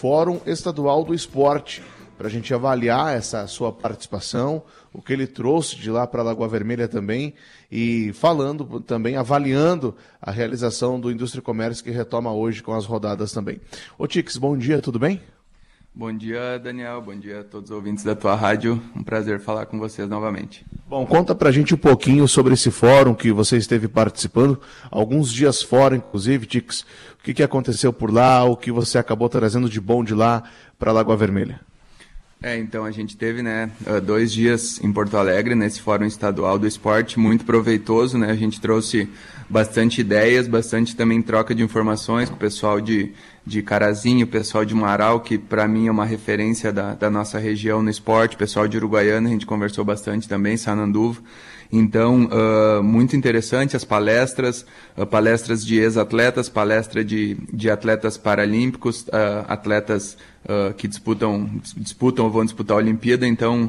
Fórum Estadual do Esporte, para a gente avaliar essa sua participação, o que ele trouxe de lá para Lagoa Vermelha também, e falando também, avaliando a realização do Indústria e Comércio que retoma hoje com as rodadas também. Ô Tix, bom dia, tudo bem? Bom dia, Daniel, bom dia a todos os ouvintes da tua rádio, um prazer falar com vocês novamente. Bom, conta pra gente um pouquinho sobre esse fórum que você esteve participando, alguns dias fora, inclusive, Tix, o que aconteceu por lá, o que você acabou trazendo de bom de lá para Lagoa Vermelha? Então a gente teve, 2 dias em Porto Alegre, nesse Fórum Estadual do Esporte, muito proveitoso, a gente trouxe bastante ideias, bastante também troca de informações com o pessoal de Carazinho, o pessoal de Marau, que para mim é uma referência da nossa região no esporte, o pessoal de Uruguaiana, a gente conversou bastante também, Sananduva. Então, muito interessante as palestras, palestras de ex-atletas, palestra de atletas paralímpicos, atletas que disputam ou vão disputar a Olimpíada. Então,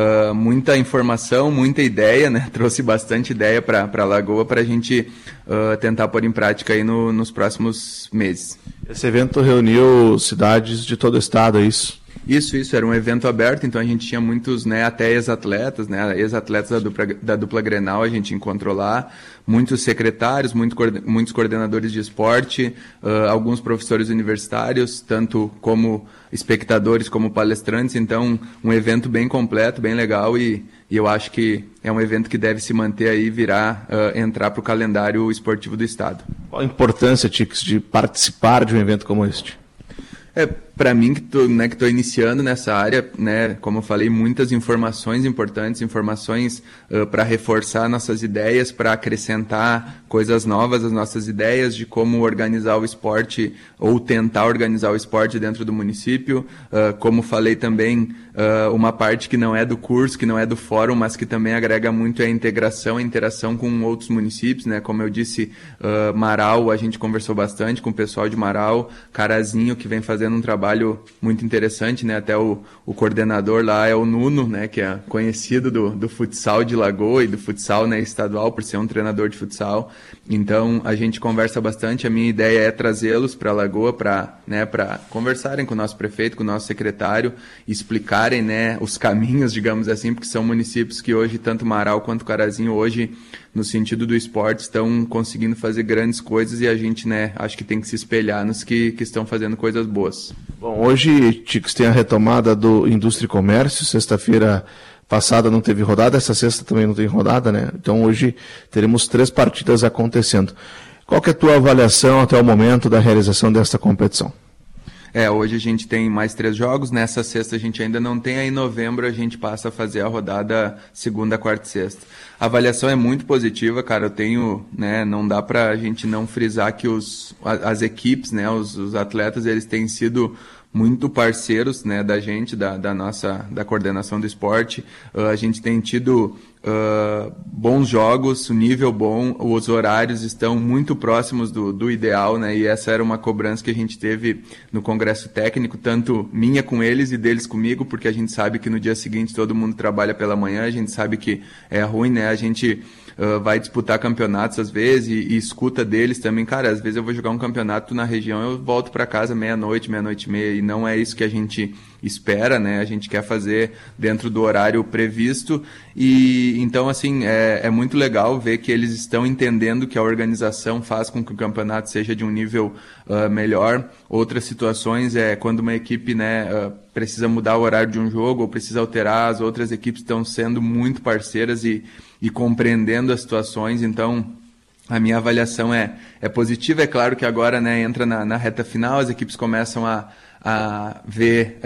muita informação, muita ideia, trouxe bastante ideia para a Lagoa para a gente tentar pôr em prática aí nos próximos meses. Esse evento reuniu cidades de todo o estado, é isso? Isso, era um evento aberto, então a gente tinha muitos, até ex-atletas, ex-atletas da dupla Grenal, a gente encontrou lá, muitos secretários, muitos coordenadores de esporte, alguns professores universitários, tanto como espectadores, como palestrantes, então um evento bem completo, bem legal e eu acho que é um evento que deve se manter aí e entrar para o calendário esportivo do Estado. Qual a importância, Tix, de participar de um evento como este? Para mim, que estou iniciando nessa área, como eu falei, muitas informações importantes, informações para reforçar nossas ideias, para acrescentar coisas novas às nossas ideias de como organizar o esporte ou tentar organizar o esporte dentro do município. Como falei também, uma parte que não é do curso, que não é do fórum, mas que também agrega muito é a integração, a interação com outros municípios, Como eu disse, Marau, a gente conversou bastante com o pessoal de Marau, Carazinho, que vem fazendo um trabalho muito interessante, Até o coordenador lá é o Nuno, que é conhecido do futsal de Lagoa e do futsal, estadual, por ser um treinador de futsal. Então, a gente conversa bastante. A minha ideia é trazê-los para Lagoa para conversarem com o nosso prefeito, com o nosso secretário, explicarem, os caminhos, digamos assim, porque são municípios que hoje, tanto Marau quanto Carazinho, hoje, no sentido do esporte, estão conseguindo fazer grandes coisas e a gente, acho que tem que se espelhar nos que estão fazendo coisas boas. Bom, hoje, Tix, tem a retomada do Indústria e Comércio. Sexta-feira passada não teve rodada, essa sexta também não tem rodada, Então hoje teremos 3 partidas acontecendo. Qual que é a tua avaliação até o momento da realização desta competição? Hoje a gente tem mais 3 jogos, nessa sexta a gente ainda não tem, aí em novembro a gente passa a fazer a rodada segunda, quarta e sexta. A avaliação é muito positiva, cara, eu tenho, não dá pra gente não frisar que as equipes, os atletas, eles têm sido muito parceiros, da gente, da coordenação do esporte. A gente tem tido bons jogos, o nível bom, os horários estão muito próximos do ideal, e essa era uma cobrança que a gente teve no congresso técnico, tanto minha com eles e deles comigo, porque a gente sabe que no dia seguinte todo mundo trabalha pela manhã, a gente sabe que é ruim, a gente vai disputar campeonatos às vezes e escuta deles também, cara, às vezes eu vou jogar um campeonato na região, eu volto para casa meia-noite e meia, e não é isso que a gente espera, a gente quer fazer dentro do horário previsto, e então assim, é muito legal ver que eles estão entendendo que a organização faz com que o campeonato seja de um nível melhor. Outras situações é quando uma equipe, precisa mudar o horário de um jogo ou precisa alterar, as outras equipes estão sendo muito parceiras e compreendendo as situações, então a minha avaliação é positiva. É claro que agora, entra na reta final, as equipes começam a ver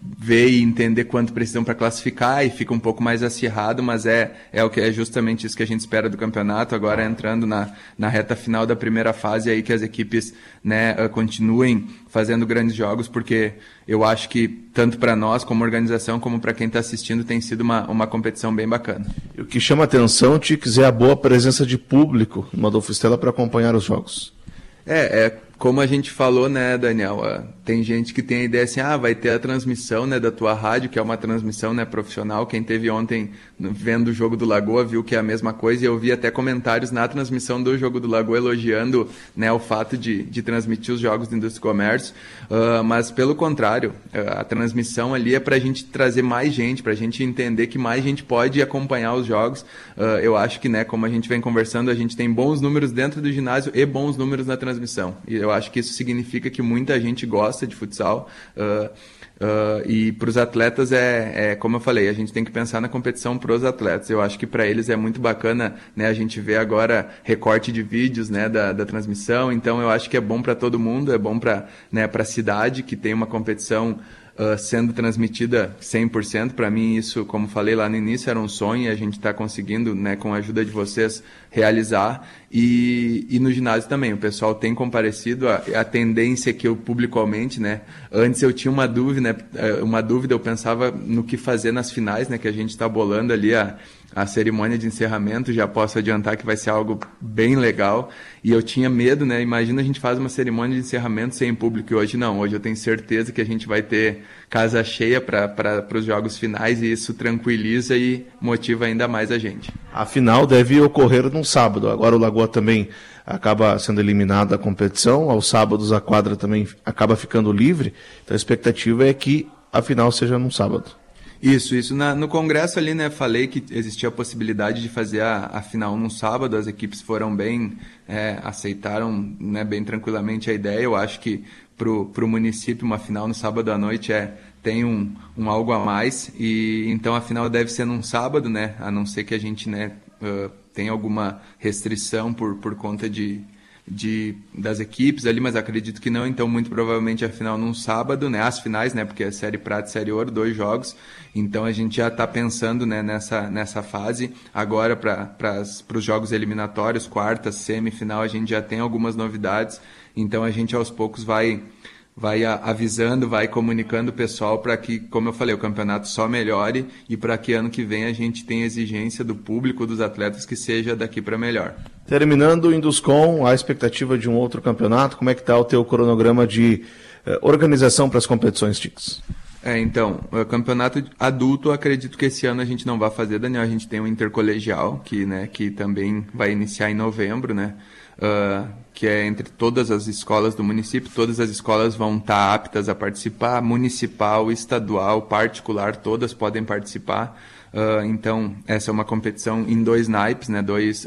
e entender quanto precisam para classificar e fica um pouco mais acirrado, mas é justamente isso que a gente espera do campeonato, agora entrando na reta final da primeira fase, aí que as equipes continuem fazendo grandes jogos, porque eu acho que tanto para nós como organização, como para quem está assistindo, tem sido uma competição bem bacana. E o que chama atenção, Tix, é a boa presença de público no Adolfo Stella para acompanhar os jogos. Como a gente falou, né, Daniel, tem gente que tem a ideia assim, vai ter a transmissão, né, da tua rádio, que é uma transmissão, né, profissional. Quem teve ontem vendo o Jogo do Lagoa viu que é a mesma coisa, e eu vi até comentários na transmissão do Jogo do Lagoa elogiando, né, o fato de transmitir os jogos do Indústria e Comércio, mas pelo contrário, a transmissão ali é para a gente trazer mais gente, para a gente entender que mais gente pode acompanhar os jogos. Eu acho que, né, como a gente vem conversando, a gente tem bons números dentro do ginásio e bons números na transmissão. E eu acho que isso significa que muita gente gosta de futsal. E para os atletas como eu falei, a gente tem que pensar na competição para os atletas. Eu acho que para eles é muito bacana, né, a gente ver agora recorte de vídeos, né, da transmissão. Então eu acho que é bom para todo mundo, é bom para, né, para a cidade que tem uma competição sendo transmitida 100%. Para mim isso, como falei lá no início, era um sonho, e a gente está conseguindo, né, com a ajuda de vocês, realizar. E no ginásio também, o pessoal tem comparecido. A tendência que eu publicamente, né, antes eu tinha uma dúvida, eu pensava no que fazer nas finais, né, que a gente está bolando ali a cerimônia de encerramento. Já posso adiantar que vai ser algo bem legal, e eu tinha medo, né, imagina a gente faz uma cerimônia de encerramento sem público, e hoje não, hoje eu tenho certeza que a gente vai ter casa cheia para os jogos finais, e isso tranquiliza e motiva ainda mais a gente. A final deve ocorrer num sábado, agora o Lagoa também acaba sendo eliminado da competição, aos sábados a quadra também acaba ficando livre, então a expectativa é que a final seja num sábado. Isso. No congresso ali, né, falei que existia a possibilidade de fazer a final num sábado. As equipes foram bem, aceitaram, né, bem tranquilamente a ideia. Eu acho que pro município uma final no sábado à noite tem um algo a mais, e então a final deve ser num sábado, né, a não ser que a gente, né, tenha alguma restrição por conta das equipes ali, mas acredito que não. Então muito provavelmente a final num sábado, né, as finais, né, porque é Série Prata e Série Ouro, 2 jogos. Então a gente já está pensando, né, nessa fase. Agora para os jogos eliminatórios, quarta, semifinal, a gente já tem algumas novidades. Então a gente aos poucos vai avisando, vai comunicando o pessoal para que, como eu falei, o campeonato só melhore, e para que ano que vem a gente tenha exigência do público, dos atletas, que seja daqui para melhor. Terminando o Induscom, a expectativa de um outro campeonato, como é que está o teu cronograma de organização para as competições, Tics? Então, o campeonato adulto, acredito que esse ano a gente não vai fazer, Daniel. A gente tem um intercolegial que também vai iniciar em novembro, né? Que é entre todas as escolas do município. Todas as escolas vão estar aptas a participar, municipal, estadual, particular, todas podem participar. Então, essa é uma competição em 2 naipes, né?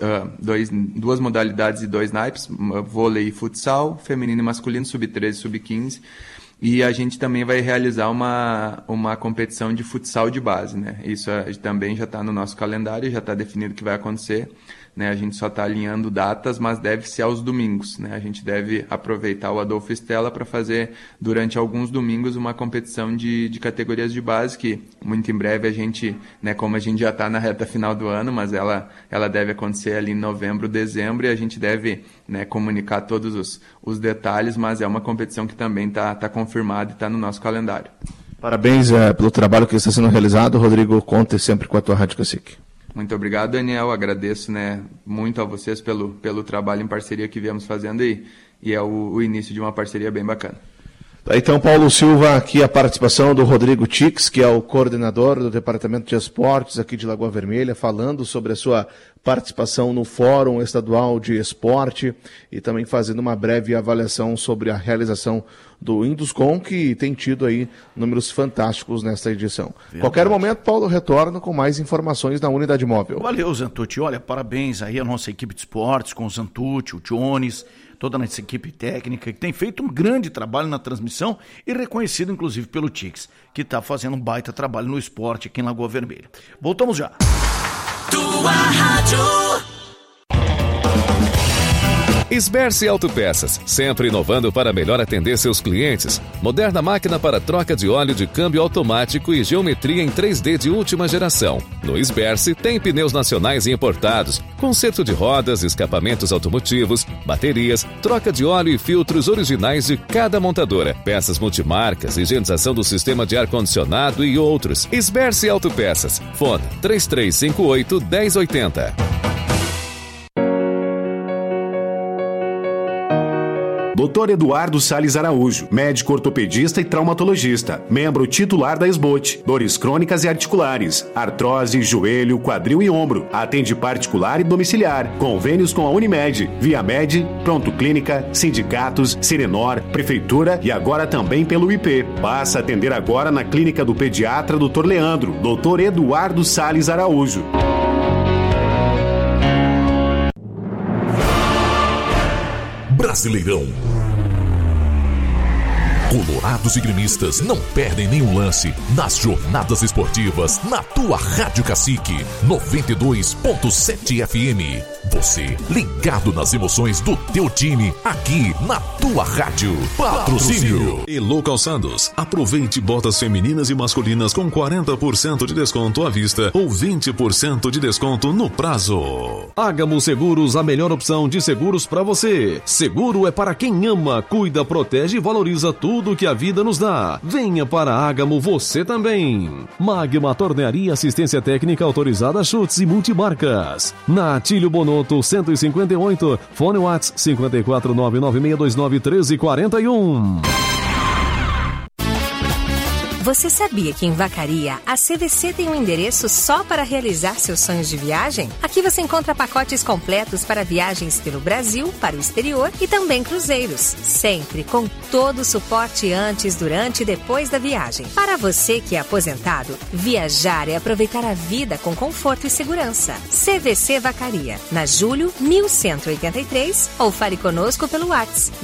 2 modalidades e 2 naipes, vôlei e futsal, feminino e masculino, sub-13 e sub-15. E a gente também vai realizar uma competição de futsal de base, né? Isso também já está no nosso calendário, já está definido que vai acontecer, né? A gente só está alinhando datas, mas deve ser aos domingos, né? A gente deve aproveitar o Adolfo Stella para fazer durante alguns domingos uma competição de categorias de base, que muito em breve a gente, né, como a gente já está na reta final do ano, mas ela deve acontecer ali em novembro, dezembro, e a gente deve, né, comunicar todos os detalhes, mas é uma competição que também está confirmada e está no nosso calendário. Parabéns pelo trabalho que está sendo realizado, Rodrigo. Conte sempre com a tua Rádio Cacique. Muito obrigado, Daniel. Agradeço, né, muito a vocês pelo trabalho em parceria que viemos fazendo, e é o início de uma parceria bem bacana. Então, Paulo Silva, aqui a participação do Rodrigo Tics, que é o coordenador do Departamento de Esportes aqui de Lagoa Vermelha, falando sobre a sua participação no Fórum Estadual de Esporte e também fazendo uma breve avaliação sobre a realização do Induscom, que tem tido aí números fantásticos nesta edição. Verdade. Qualquer momento, Paulo retorna com mais informações na Unidade Móvel. Valeu, Zantucci. Olha, parabéns aí à nossa equipe de esportes, com o Zantucci, o Jones, toda a nossa equipe técnica, que tem feito um grande trabalho na transmissão e reconhecido, inclusive, pelo Tics, que está fazendo um baita trabalho no esporte aqui em Lagoa Vermelha. Voltamos já. Tua rádio. Sberse Autopeças, sempre inovando para melhor atender seus clientes. Moderna máquina para troca de óleo de câmbio automático e geometria em 3D de última geração. No Sberse tem pneus nacionais e importados, conserto de rodas, escapamentos automotivos, baterias, troca de óleo e filtros originais de cada montadora, peças multimarcas, higienização do sistema de ar-condicionado e outros. Sberse Autopeças. Fone 3358-1080. Dr. Eduardo Salles Araújo, médico ortopedista e traumatologista, membro titular da SBOT, dores crônicas e articulares, artrose, joelho, quadril e ombro, atende particular e domiciliar, convênios com a Unimed, Viamed, Pronto Clínica, sindicatos, Serenor, Prefeitura e agora também pelo IP. Passa a atender agora na clínica do pediatra Dr. Leandro, Dr. Eduardo Salles Araújo. Brasileirão. Colorados e gremistas não perdem nenhum lance nas jornadas esportivas na tua Rádio Cacique 92.7 FM. Você ligado nas emoções do teu time aqui na tua rádio. Patrocínio Elo Calçados. Aproveite botas femininas e masculinas com 40% de desconto à vista ou 20% de desconto no prazo. Ágamo Seguros, a melhor opção de seguros para você. Seguro é para quem ama, cuida, protege e valoriza tudo que a vida nos dá. Venha para a Ágamo você também. Magma Tornearia, assistência técnica autorizada a chutes e multimarcas. Na Atílio Bonotto 158, fone WhatsApp 54996291341. Você sabia que em Vacaria, a CVC tem um endereço só para realizar seus sonhos de viagem? Aqui você encontra pacotes completos para viagens pelo Brasil, para o exterior e também cruzeiros. Sempre com todo o suporte antes, durante e depois da viagem. Para você que é aposentado, viajar é aproveitar a vida com conforto e segurança. CVC Vacaria, na Júlio 1183 ou fale conosco pelo WhatsApp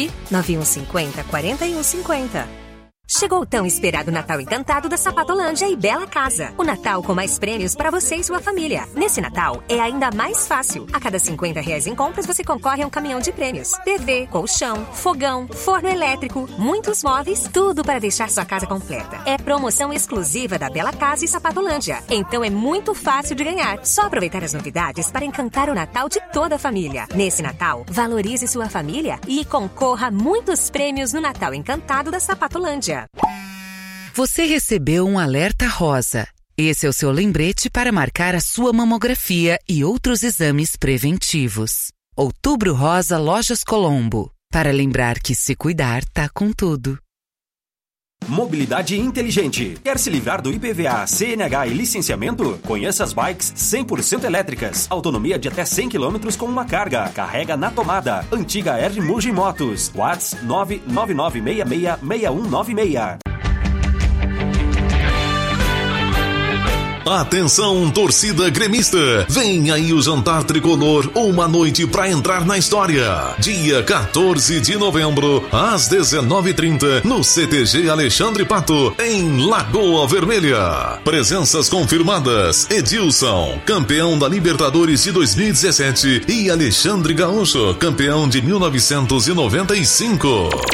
99150-4150. Chegou o tão esperado Natal Encantado da Sapatolândia e Bela Casa. O Natal com mais prêmios para você e sua família. Nesse Natal é ainda mais fácil. A cada R$50 em compras você concorre a um caminhão de prêmios. TV, colchão, fogão, forno elétrico, muitos móveis, tudo para deixar sua casa completa. É promoção exclusiva da Bela Casa e Sapatolândia. Então é muito fácil de ganhar. Só aproveitar as novidades para encantar o Natal de toda a família. Nesse Natal, valorize sua família e concorra a muitos prêmios no Natal Encantado da Sapatolândia. Você recebeu um alerta rosa. Esse é o seu lembrete para marcar a sua mamografia e outros exames preventivos. Outubro Rosa Lojas Colombo. Para lembrar que se cuidar tá com tudo. Mobilidade inteligente. Quer se livrar do IPVA, CNH e licenciamento? Conheça as bikes 100% elétricas. Autonomia de até 100 km com uma carga. Carrega na tomada. Antiga R Mugen Motos. WhatsApp 999666196. Atenção, torcida gremista! Vem aí o Jantar Tricolor, uma noite pra entrar na história. Dia 14 de novembro, às 19h30, no CTG Alexandre Pato, em Lagoa Vermelha. Presenças confirmadas: Edilson, campeão da Libertadores de 2017, e Alexandre Gaúcho, campeão de 1995.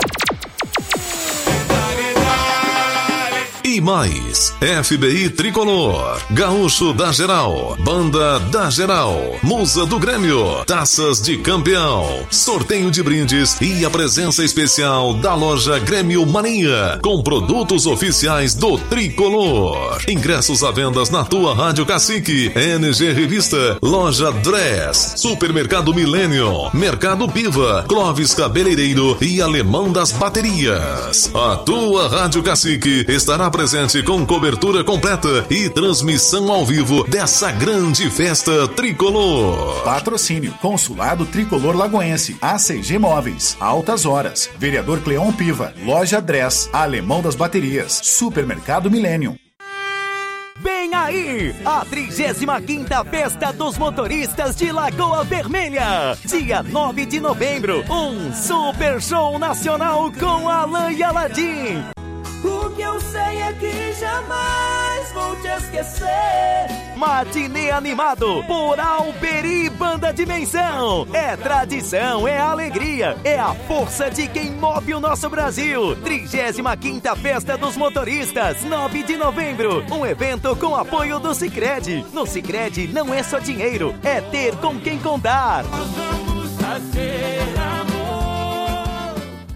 E mais, FBI Tricolor, Gaúcho da Geral, Banda da Geral, Musa do Grêmio, Taças de Campeão, sorteio de brindes e a presença especial da loja Grêmio Mania, com produtos oficiais do Tricolor. Ingressos à vendas na tua Rádio Cacique, NG Revista, Loja Dress, Supermercado Millennium, Mercado Piva, Clóvis Cabeleireiro e Alemão das Baterias. A tua Rádio Cacique estará presente com cobertura completa e transmissão ao vivo dessa grande festa tricolor. Patrocínio: Consulado Tricolor Lagoense, ACG Móveis, Altas Horas, Vereador Cleon Piva, Loja Dress, Alemão das Baterias, Supermercado Millennium. Vem aí, a 35ª Festa dos Motoristas de Lagoa Vermelha. Dia 9 de novembro, um super show nacional com Alan e Aladim. O que eu sei é que jamais vou te esquecer. Matinê animado por Alberi Banda Dimensão. É tradição, é alegria, é a força de quem move o nosso Brasil. 35ª Festa dos Motoristas, 9 de novembro. Um evento com apoio do Sicredi. No Sicredi não é só dinheiro, é ter com quem contar. O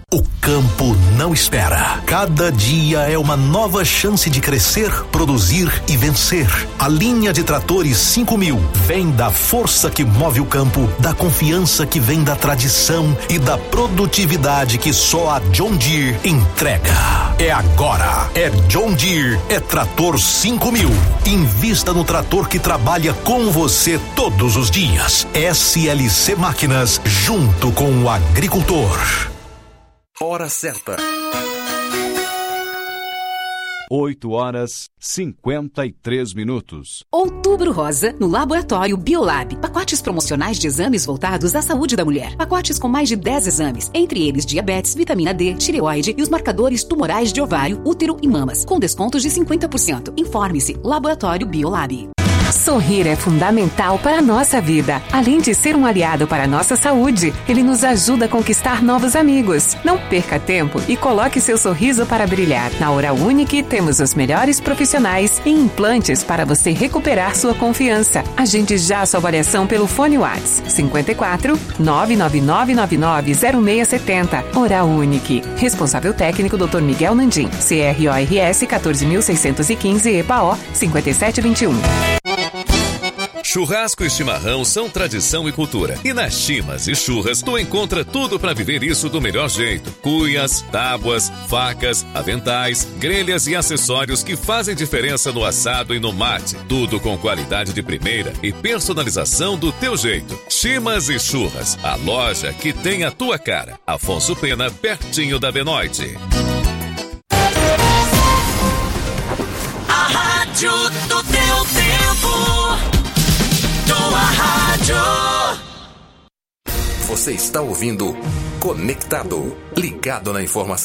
campo não espera. Cada dia é uma nova chance de crescer, produzir e vencer. A linha de tratores 5000 vem da força que move o campo, da confiança que vem da tradição e da produtividade que só a John Deere entrega. É agora, é John Deere, é trator 5000. Invista no trator que trabalha com você todos os dias. SLC Máquinas, junto com o agricultor. Hora certa. 8h53. Outubro Rosa, no Laboratório Biolab. Pacotes promocionais de exames voltados à saúde da mulher. Pacotes com mais de 10 exames, entre eles diabetes, vitamina D, tireoide e os marcadores tumorais de ovário, útero e mamas, com descontos de 50%. Informe-se, Laboratório Biolab. Sorrir é fundamental para a nossa vida. Além de ser um aliado para a nossa saúde, ele nos ajuda a conquistar novos amigos. Não perca tempo e coloque seu sorriso para brilhar. Na Oral Unique temos os melhores profissionais e implantes para você recuperar sua confiança. Agende já a sua avaliação pelo fone WhatsApp 54 999990670. Oral Unique. Responsável técnico Dr. Miguel Nandim. CRORS 14115 EPAO 5721. Churrasco e chimarrão são tradição e cultura. E nas Chimas e Churras, tu encontra tudo para viver isso do melhor jeito. Cuias, tábuas, facas, aventais, grelhas e acessórios que fazem diferença no assado e no mate. Tudo com qualidade de primeira e personalização do teu jeito. Chimas e Churras, a loja que tem a tua cara. Afonso Pena, pertinho da Benoite. A rádio do teu tempo. Tua Rádio. Você está ouvindo Conectado, ligado na informação.